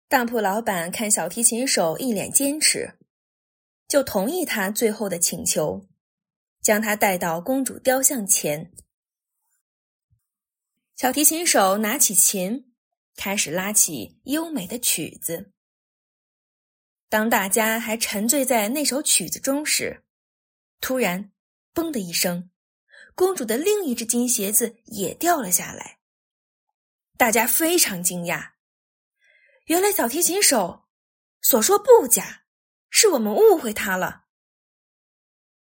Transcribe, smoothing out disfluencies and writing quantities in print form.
当铺老板看小提琴手一脸坚持，就同意他最后的请求，将他带到公主雕像前。小提琴手拿起琴，开始拉起优美的曲子。当大家还沉醉在那首曲子中时，突然，嘣的一声，公主的另一只金鞋子也掉了下来。大家非常惊讶，原来小提琴手所说不假，是我们误会他了。